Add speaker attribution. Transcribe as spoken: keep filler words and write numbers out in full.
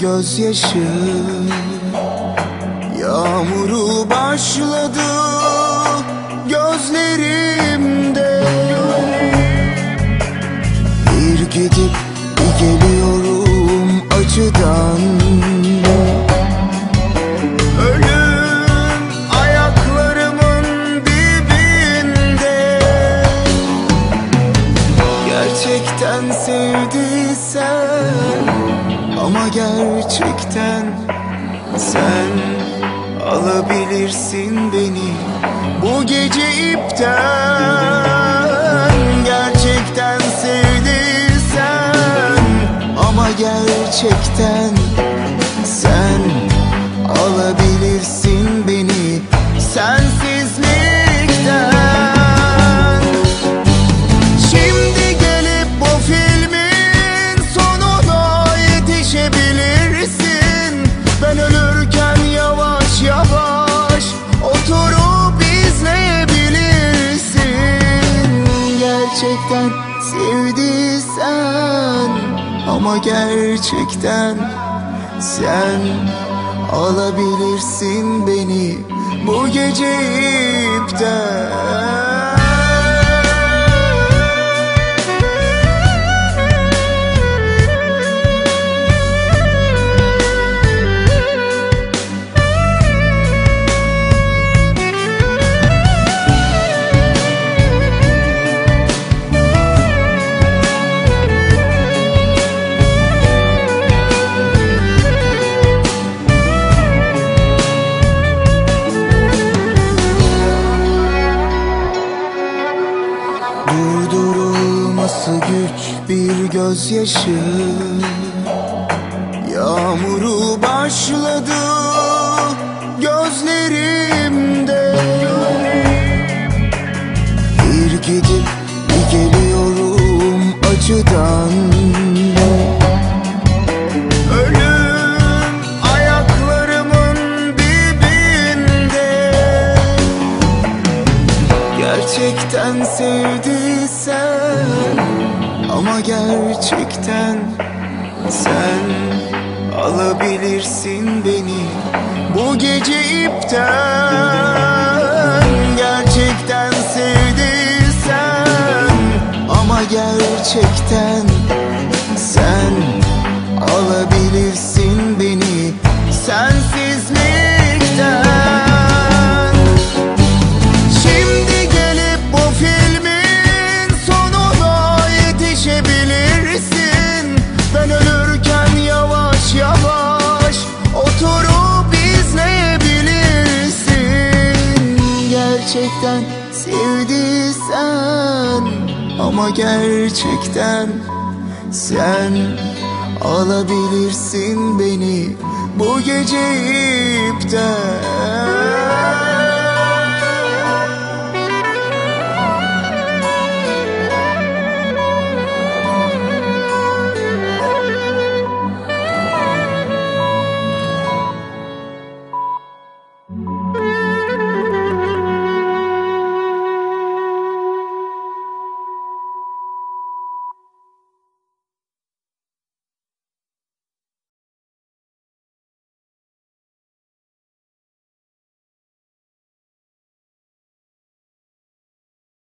Speaker 1: gözyaşı, yağmuru başladı gözlerimde. Bir gidip bir geliyorum acıdan. Ölüm ayaklarımın dibinde. Gerçekten sevdiysen, ama gerçekten sen alabilirsin beni bu gece ipten. Gerçekten sevdiysen, ama gerçekten sen alabilirsin beni sensizlikten. Şimdi gelip bu filmin sonuna yetişebilirsin. Ben ölürken yavaş yavaş oturup izleyebilirsin. Gerçekten sevdiysen, ama gerçekten sen alabilirsin beni bu gece ipten. Durdurulması güç bir gözyaşı, yağmuru başladı gözlerimde. Bir gidip bir geliyorum acıdan. Ölüm ayaklarımın dibinde. Gerçekten sevdiysen, ama gerçekten sen alabilirsin beni bu gece ipten. Gerçekten sevdiysen, ama gerçekten sen alabilirsin beni sensizlikten. Ben ölürken yavaş yavaş oturup izleyebilirsin. Gerçekten sevdiysen, ama gerçekten sen alabilirsin beni bu gece ipten.